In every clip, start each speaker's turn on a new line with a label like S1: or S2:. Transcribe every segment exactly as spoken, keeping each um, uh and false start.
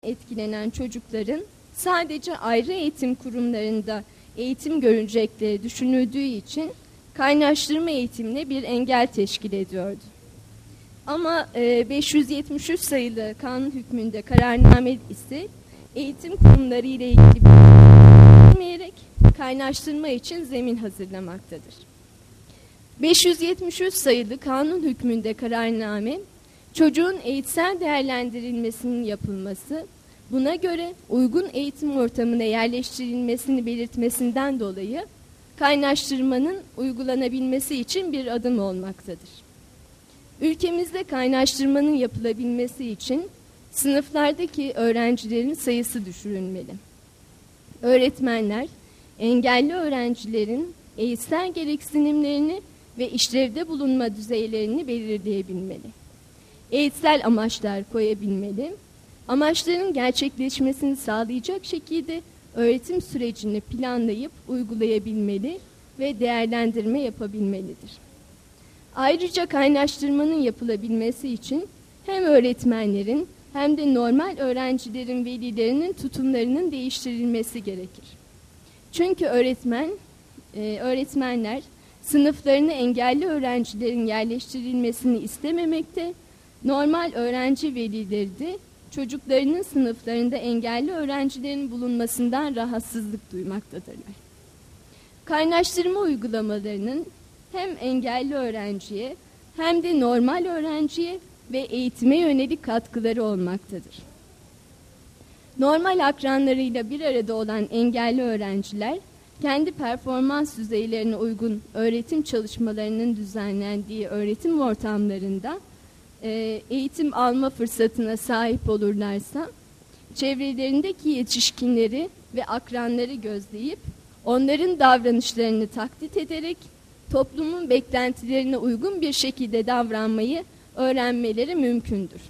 S1: etkilenen çocukların sadece ayrı eğitim kurumlarında eğitim görecekleri düşünüldüğü için kaynaştırma eğitimine bir engel teşkil ediyordu. Ama beş yüz yetmiş üç sayılı kanun hükmünde kararname ise eğitim kurumları ile ilgili bilmeyerek kaynaştırma için zemin hazırlamaktadır. beş yüz yetmiş üç sayılı kanun hükmünde kararname, çocuğun eğitsel değerlendirilmesinin yapılması, buna göre uygun eğitim ortamına yerleştirilmesini belirtmesinden dolayı kaynaştırmanın uygulanabilmesi için bir adım olmaktadır. Ülkemizde kaynaştırmanın yapılabilmesi için sınıflardaki öğrencilerin sayısı düşürülmeli. Öğretmenler, engelli öğrencilerin eğitsel gereksinimlerini ve işlevde bulunma düzeylerini belirleyebilmeli. Eğitsel amaçlar koyabilmeli, amaçların gerçekleşmesini sağlayacak şekilde öğretim sürecini planlayıp uygulayabilmeli ve değerlendirme yapabilmelidir. Ayrıca kaynaştırmanın yapılabilmesi için hem öğretmenlerin hem de normal öğrencilerin velilerinin tutumlarının değiştirilmesi gerekir. Çünkü öğretmen, e, öğretmenler sınıflarına engelli öğrencilerin yerleştirilmesini istememekte, normal öğrenci velileri de çocuklarının sınıflarında engelli öğrencilerin bulunmasından rahatsızlık duymaktadırlar. Kaynaştırma uygulamalarının hem engelli öğrenciye hem de normal öğrenciye ve eğitime yönelik katkıları olmaktadır. Normal akranlarıyla bir arada olan engelli öğrenciler, kendi performans düzeylerine uygun öğretim çalışmalarının düzenlendiği öğretim ortamlarında eğitim alma fırsatına sahip olurlarsa, çevrelerindeki yetişkinleri ve akranları gözleyip, onların davranışlarını taklit ederek, toplumun beklentilerine uygun bir şekilde davranmayı öğrenmeleri mümkündür.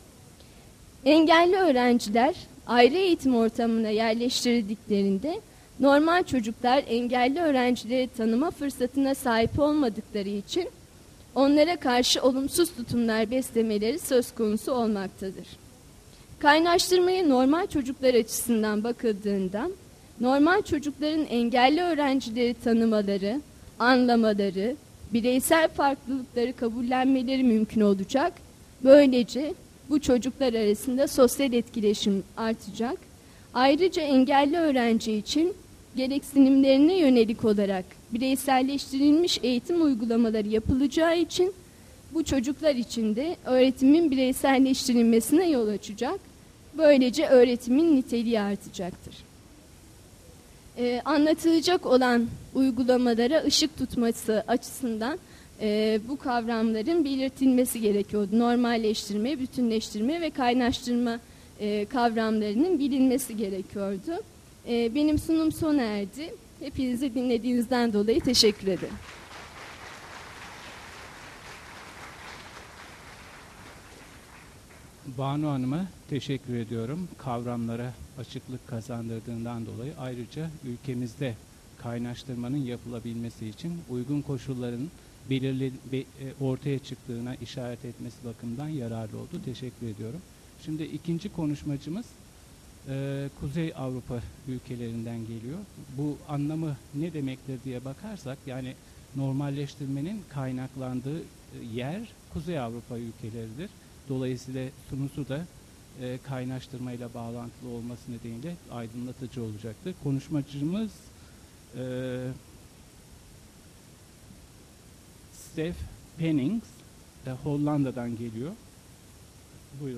S1: Engelli öğrenciler ayrı eğitim ortamına yerleştirildiklerinde, normal çocuklar engelli öğrencileri tanıma fırsatına sahip olmadıkları için onlara karşı olumsuz tutumlar beslemeleri söz konusu olmaktadır. Kaynaştırmaya normal çocuklar açısından bakıldığında, normal çocukların engelli öğrencileri tanımaları, anlamaları, bireysel farklılıkları kabullenmeleri mümkün olacak. Böylece bu çocuklar arasında sosyal etkileşim artacak. Ayrıca engelli öğrenci için gereksinimlerine yönelik olarak bireyselleştirilmiş eğitim uygulamaları yapılacağı için bu çocuklar için de öğretimin bireyselleştirilmesine yol açacak. Böylece öğretimin niteliği artacaktır. Ee, anlatılacak olan uygulamalara ışık tutması açısından e, bu kavramların belirtilmesi gerekiyordu. Normalleştirme, bütünleştirme ve kaynaştırma e, kavramlarının bilinmesi gerekiyordu. E, benim sunum sona erdi. Hepinizi dinlediğinizden dolayı teşekkür ederim.
S2: Banu Hanım'a teşekkür ediyorum. Kavramlara açıklık kazandırdığından dolayı, ayrıca ülkemizde kaynaştırmanın yapılabilmesi için uygun koşulların belirli ortaya çıktığına işaret etmesi bakımından yararlı oldu. Teşekkür ediyorum. Şimdi ikinci konuşmacımız Ee, Kuzey Avrupa ülkelerinden geliyor. Bu anlamı ne demektir diye bakarsak, yani normalleştirmenin kaynaklandığı yer Kuzey Avrupa ülkeleridir. Dolayısıyla sunusu da e, kaynaştırmayla bağlantılı olması nedeniyle aydınlatıcı olacaktır. Konuşmacımız e, Stef Pennings, e, Hollanda'dan geliyor. Buyurun.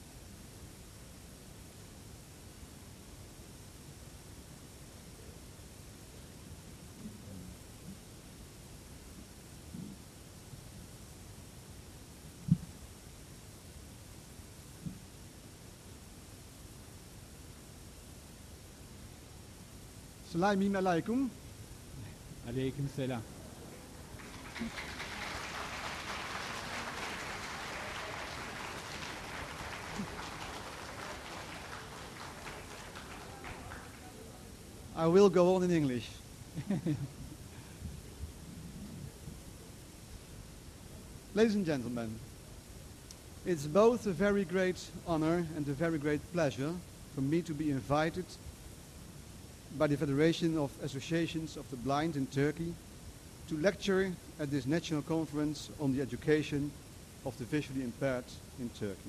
S3: Selamun aleyküm.
S2: Aleyküm selam.
S3: I will go on in English. Ladies and gentlemen, It's both a very great honor and a very great pleasure for me to be invited by the Federation of Associations of the Blind in Turkey to lecture at this national conference on the education of the visually impaired in Turkey.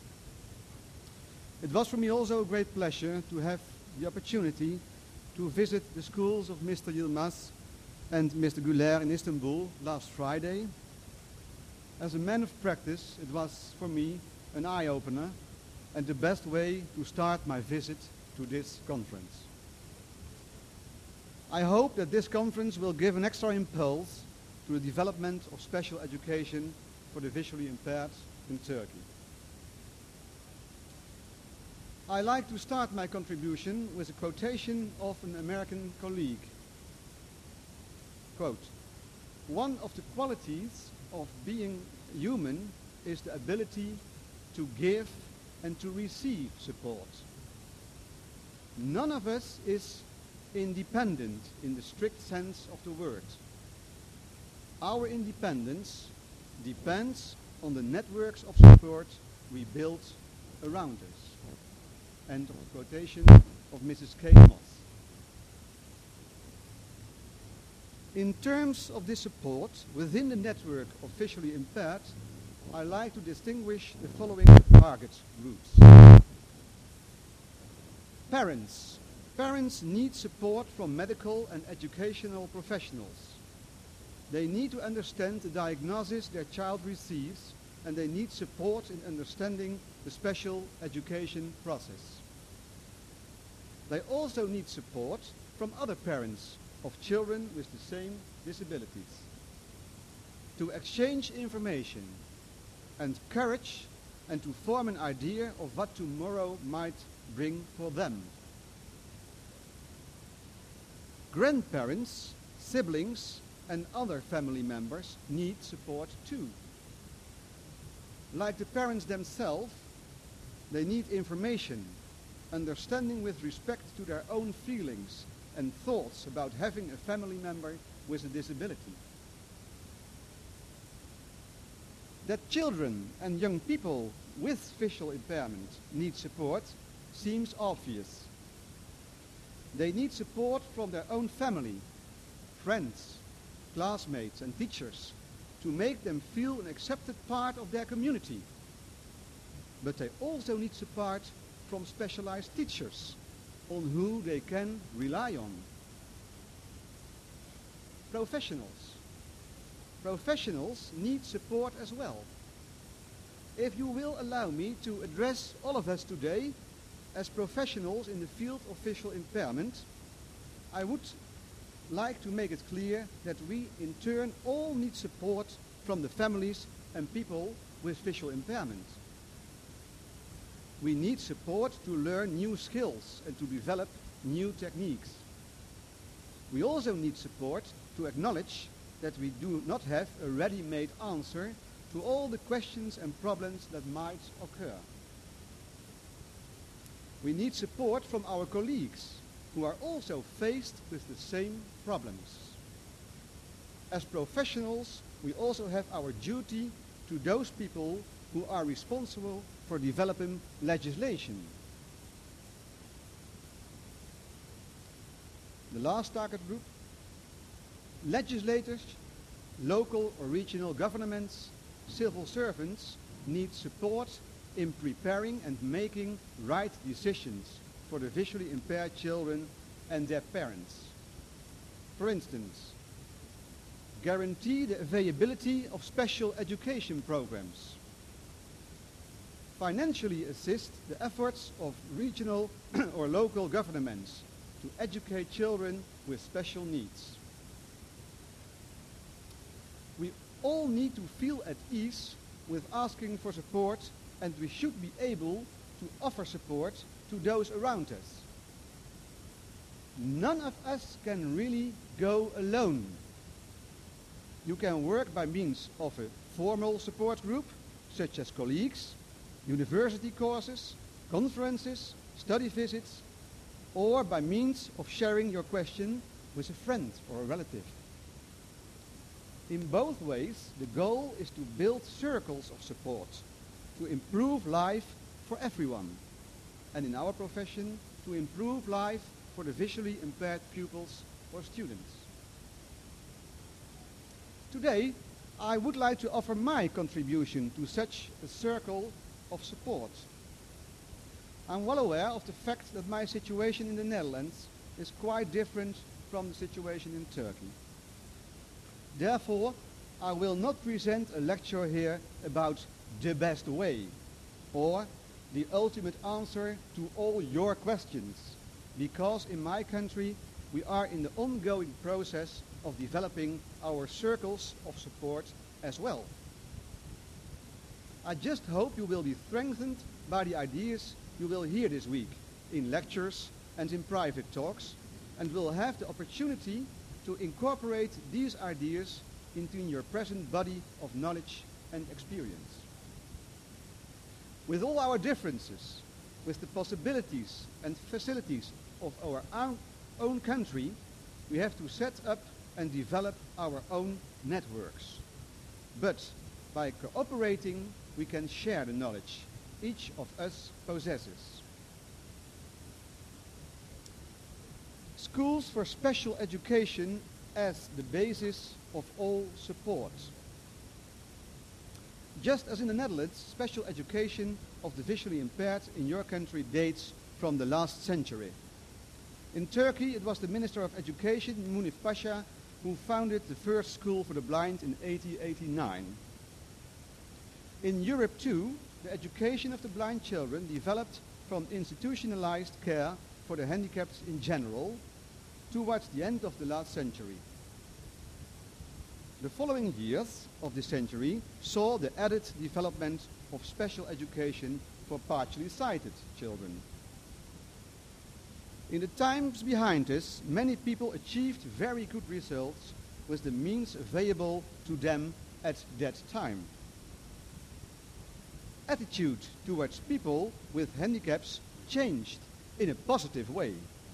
S3: It was for me also a great pleasure to have the opportunity to visit the schools of Mister Yilmaz and Mister Güler in Istanbul last Friday. As a man of practice, it was for me an eye-opener and the best way to start my visit to this conference. I hope that this conference will give an extra impulse to the development of special education for the visually impaired in Turkey. I like to start my contribution with a quotation of an American colleague. Quote, "One of the qualities of being human is the ability to give and to receive support. None of us is independent in the strict sense of the word. Our independence depends on the networks of support we build around us." End of quotation of Missus Kate Moss. In terms of this support within the network of visually impaired, I like to distinguish the following target groups. Parents. Parents need support from medical and educational professionals. They need to understand the diagnosis their child receives, and they need support in understanding the special education process. They also need support from other parents of children with the same disabilities to exchange information and courage and to form an idea of what tomorrow might bring for them. Grandparents, siblings, and other family members need support too. Like the parents themselves, they need information, understanding with respect to their own feelings and thoughts about having a family member with a disability. That children and young people with visual impairment need support seems obvious. They need support from their own family, friends, classmates, and teachers to make them feel an accepted part of their community. But they also need support from specialized teachers on who they can rely on. Professionals. Professionals need support as well. If you will allow me to address all of us today as professionals in the field of visual impairment, I would like to make it clear that we in turn all need support from the families and people with visual impairment. We need support to learn new skills and to develop new techniques. We also need support to acknowledge that we do not have a ready-made answer to all the questions and problems that might occur. We need support from our colleagues who are also faced with the same problems. As professionals, we also have our duty to those people who are responsible for developing legislation. The last target group, legislators, local or regional governments, civil servants need support in preparing and making right decisions for the visually impaired children and their parents. For instance, guarantee the availability of special education programs. Financially assist the efforts of regional or local governments to educate children with special needs. We all need to feel at ease with asking for support, and we should be able to offer support to those around us. None of us can really go alone. You can work by means of a formal support group, such as colleagues, university courses, conferences, study visits, or by means of sharing your question with a friend or a relative. In both ways, the goal is to build circles of support to improve life for everyone, and in our profession, to improve life for the visually impaired pupils or students. Today, I would like to offer my contribution to such a circle of support. I'm well aware of the fact that my situation in the Netherlands is quite different from the situation in Turkey. Therefore, I will not present a lecture here about the best way or the ultimate answer to all your questions, because in my country we are in the ongoing process of developing our circles of support as well. I just hope you will be strengthened by the ideas you will hear this week in lectures and in private talks, and will have the opportunity to incorporate these ideas into your present body of knowledge and experience. With all our differences, with the possibilities and facilities of our own, own country, we have to set up and develop our own networks. But by cooperating, we can share the knowledge each of us possesses. Schools for special education as the basis of all support. Just as in the Netherlands, special education of the visually impaired in your country dates from the last century. In Turkey, it was the Minister of Education, Munif Pasha, who founded the first school for the blind in eighteen eighty-nine. In Europe too, the education of the blind children developed from institutionalized care for the handicapped in general towards the end of the last century. The following years of this century saw the added development of special education for partially sighted children. In the times behind us, many people achieved very good results with the means available to them at that time. Attitude towards people with handicaps changed in a positive way.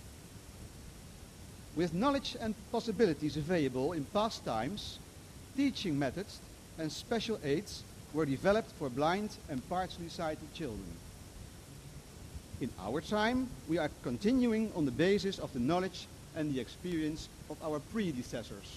S3: With knowledge and possibilities available in past times, teaching methods and special aids were developed for blind and partially sighted children. In our time, we are continuing on the basis of the knowledge and the experience of our predecessors.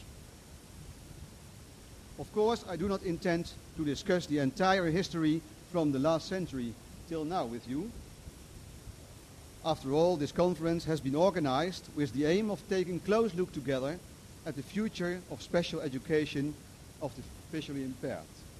S3: Of course, I do not intend to discuss the entire history from the last century till now with you. After all, this conference has been organized with the aim of taking a close look together at the future of special education of the visually impaired.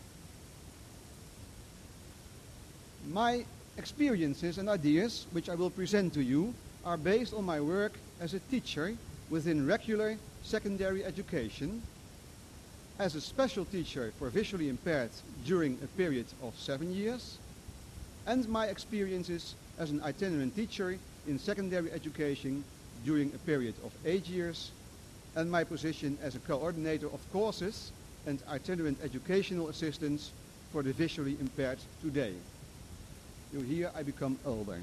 S3: My experiences and ideas, which I will present to you, are based on my work as a teacher within regular secondary education, as a special teacher for visually impaired during a period of seven years, and my experiences as an itinerant teacher in secondary education during a period of eight years, and my position as a coordinator of courses and itinerant educational assistants for the visually impaired today. You hear I become older.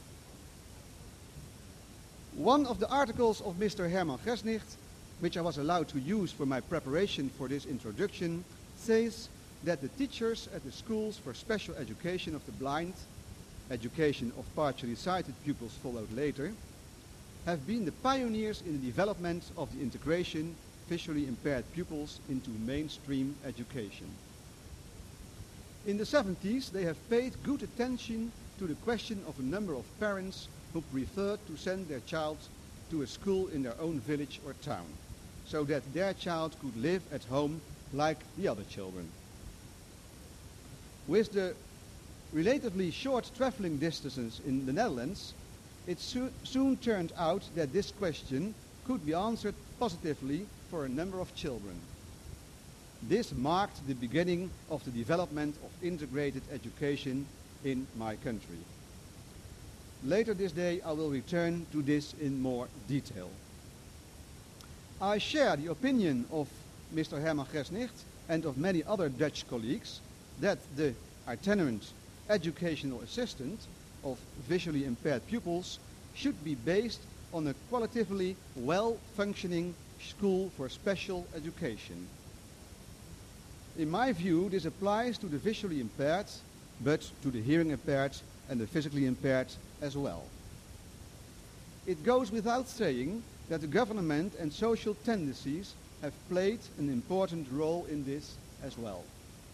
S3: One of the articles of Mister Herman Gesnicht, which I was allowed to use for my preparation for this introduction, says that the teachers at the schools for special education of the blind, education of partially sighted pupils followed later, have been the pioneers in the development of the integration visually impaired pupils into mainstream education. In the seventies, they have paid good attention to the question of a number of parents who preferred to send their child to a school in their own village or town, so that their child could live at home like the other children. With the relatively short traveling distances in the Netherlands, it so soon turned out that this question could be answered positively for a number of children. This marked the beginning of the development of integrated education in my country. Later this day, I will return to this in more detail. I share the opinion of Mister Herman Gesnicht and of many other Dutch colleagues that the itinerant educational assistant of visually impaired pupils should be based on a qualitatively well-functioning school for special education. In my view, this applies to the visually impaired but to the hearing impaired and the physically impaired as well. It goes without saying that the government and social tendencies have played an important role in this as well.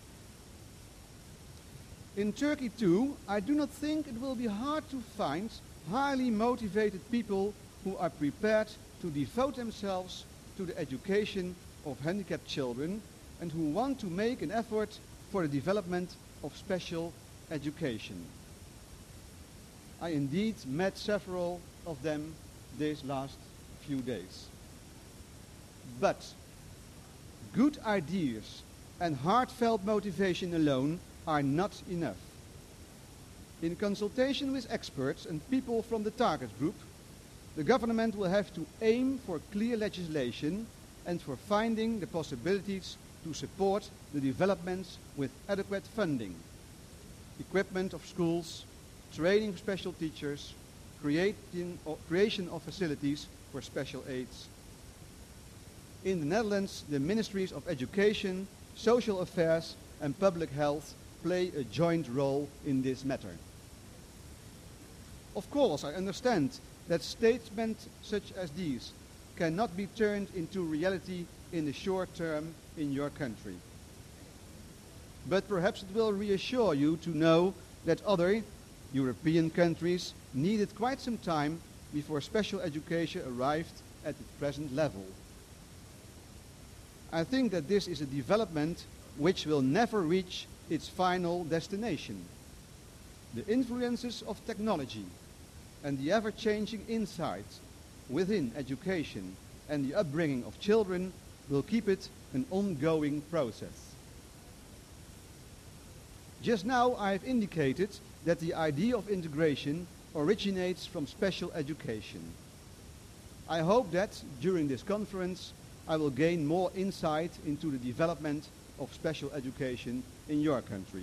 S3: In Turkey too, I do not think it will be hard to find highly motivated people who are prepared to devote themselves to the education of handicapped children and who want to make an effort for the development of special education. I indeed met several of them these last few days. But good ideas and heartfelt motivation alone are not enough. In consultation with experts and people from the target group, the government will have to aim for clear legislation and for finding the possibilities to support the developments with adequate funding, equipment of schools, training of special teachers, creating, or creation of facilities for special aids. In the Netherlands, the Ministries of Education, Social Affairs and Public Health play a joint role in this matter. Of course, I understand that statements such as these cannot be turned into reality in the short term in your country. But perhaps it will reassure you to know that other European countries needed quite some time before special education arrived at the present level. I think that this is a development which will never reach its final destination. The influences of technology and the ever-changing insights within education and the upbringing of children will keep it an ongoing process. Just now I have indicated that the idea of integration originates from special education. I hope that during this conference I will gain more insight into the development of special education in your country.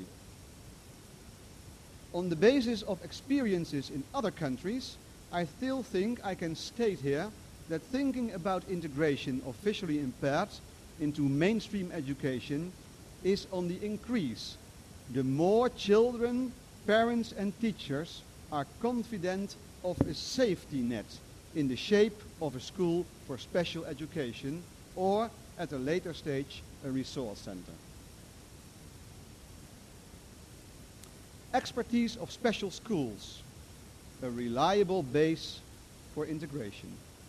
S3: On the basis of experiences in other countries, I still think I can state here that thinking about integration of visually impaired into mainstream education is on the increase. The more children, parents and teachers are confident of a safety net in the shape of a school for special education or at a later stage a resource center. Expertise of special schools, a reliable base for integration.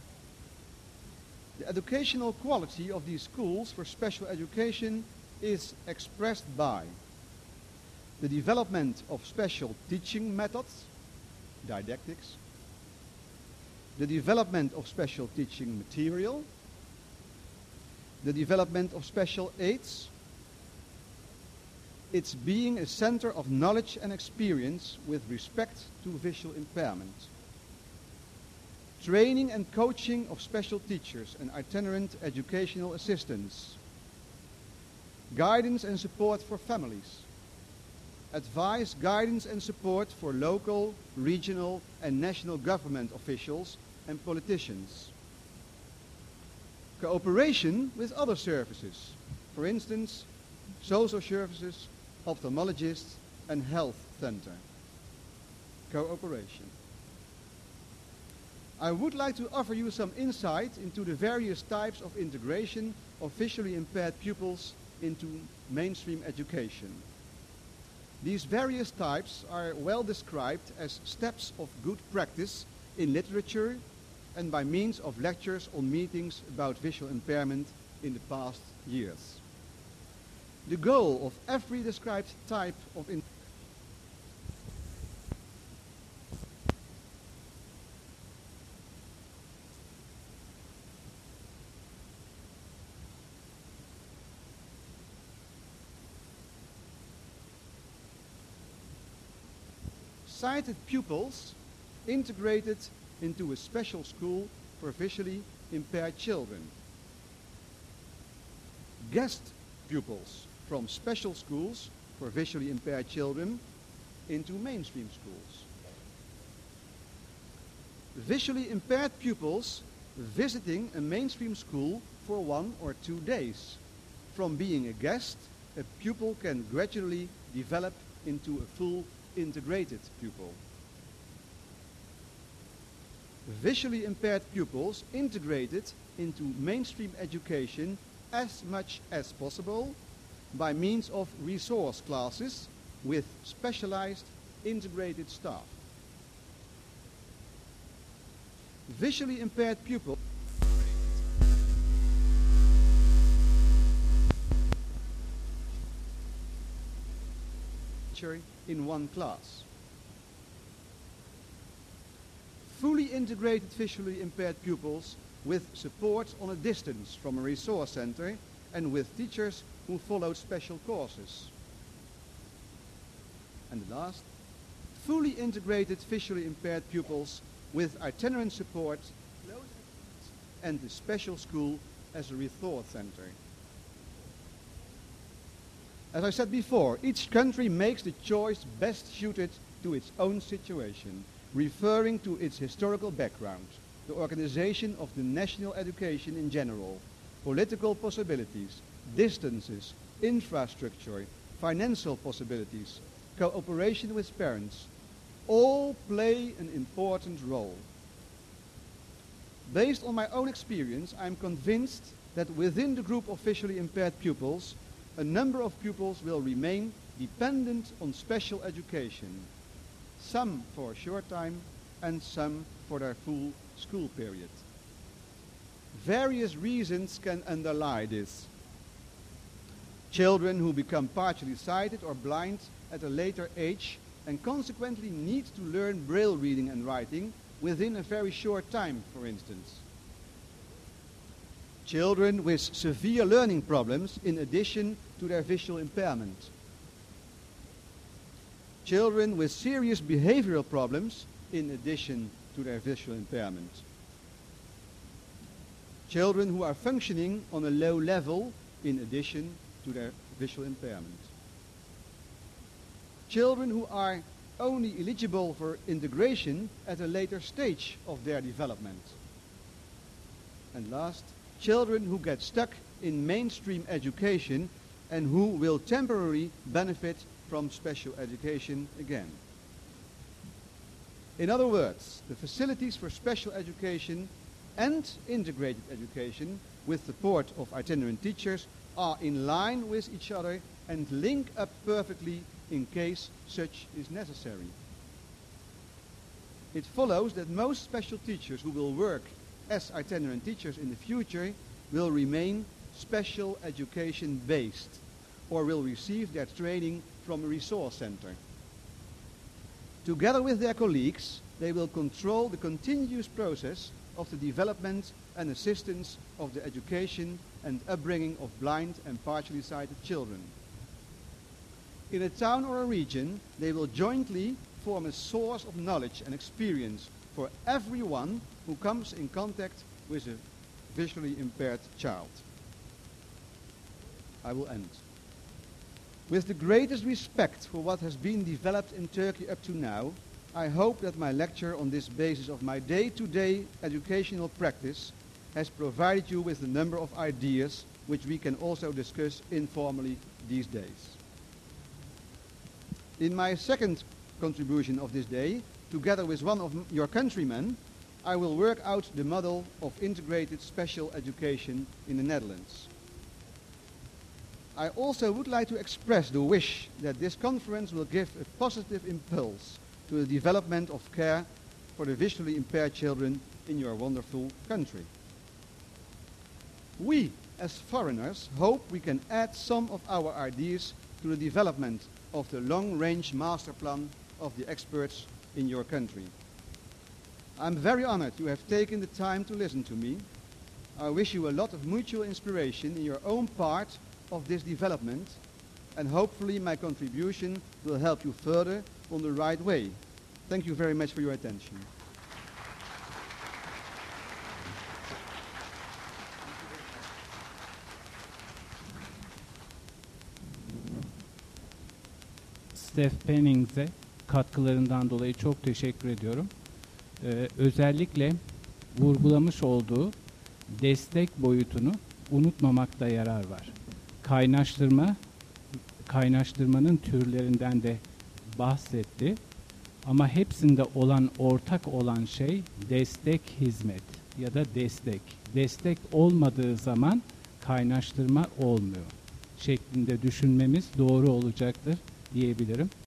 S3: The educational quality of these schools for special education is expressed by the development of special teaching methods, didactics, the development of special teaching material, the development of special aids, its being a center of knowledge and experience with respect to visual impairment, training and coaching of special teachers and itinerant educational assistants, guidance and support for families, advice, guidance and support for local, regional and national government officials and politicians, cooperation with other services, for instance, social services, ophthalmologists and health center. Cooperation. I would like to offer you some insight into the various types of integration of visually impaired pupils into mainstream education. These various types are well described as steps of good practice in literature and by means of lectures on meetings about visual impairment in the past years. The goal of every described type of in sighted pupils integrated into a special school for visually impaired children. Guest pupils from special schools for visually impaired children into mainstream schools. Visually impaired pupils visiting a mainstream school for one or two days. From being a guest, a pupil can gradually develop into a full integrated pupil. Visually impaired pupils integrated into mainstream education as much as possible by means of resource classes with specialized integrated staff. Visually impaired pupils in one class. Fully integrated visually impaired pupils with support on a distance from a resource center and with teachers who followed special courses. And last, fully integrated visually impaired pupils with itinerant support and the special school as a resource center. As I said before, each country makes the choice best suited to its own situation, referring to its historical background, the organization of the national education in general, political possibilities, distances, infrastructure, financial possibilities, cooperation with parents, all play an important role. Based on my own experience, I am convinced that within the group of visually impaired pupils, a number of pupils will remain dependent on special education, some for a short time and some for their full school period. Various reasons can underlie this. Children who become partially sighted or blind at a later age and consequently need to learn braille reading and writing within a very short time, for instance. Children with severe learning problems in addition to their visual impairment. Children with serious behavioral problems in addition to their visual impairment. Children who are functioning on a low level in addition to their visual impairment. Children who are only eligible for integration at a later stage of their development. And last, children who get stuck in mainstream education and who will temporarily benefit from special education again. In other words, the facilities for special education and integrated education with support of itinerant teachers are in line with each other and link up perfectly in case such is necessary. It follows that most special teachers who will work as itinerant teachers in the future will remain special education based or will receive their training from a resource center. Together with their colleagues, they will control the continuous process of the development and assistance of the education and upbringing of blind and partially sighted children. In a town or a region, they will jointly form a source of knowledge and experience for everyone who comes in contact with a visually impaired child. I will end. With the greatest respect for what has been developed in Turkey up to now, I hope that my lecture on this basis of my day-to-day educational practice has provided you with a number of ideas which we can also discuss informally these days. In my second contribution of this day, together with one of your countrymen, I will work out the model of integrated special education in the Netherlands. I also would like to express the wish that this conference will give a positive impulse to the development of care for the visually impaired children in your wonderful country. We, as foreigners, hope we can add some of our ideas to the development of the long-range master plan of the experts in your country. I'm very honored you have taken the time to listen to me. I wish you a lot of mutual inspiration in your own part of this development, and hopefully my contribution will help you further on the right way. Thank you very much for your attention.
S2: Steph Pennings'e katkılarından dolayı çok teşekkür ediyorum. Ee, özellikle vurgulamış olduğu destek boyutunu unutmamakta yarar var. Kaynaştırma, kaynaştırmanın türlerinden de bahsetti. Ama hepsinde olan ortak olan şey destek hizmet ya da destek. Destek olmadığı zaman kaynaştırma olmuyor şeklinde düşünmemiz doğru olacaktır diyebilirim.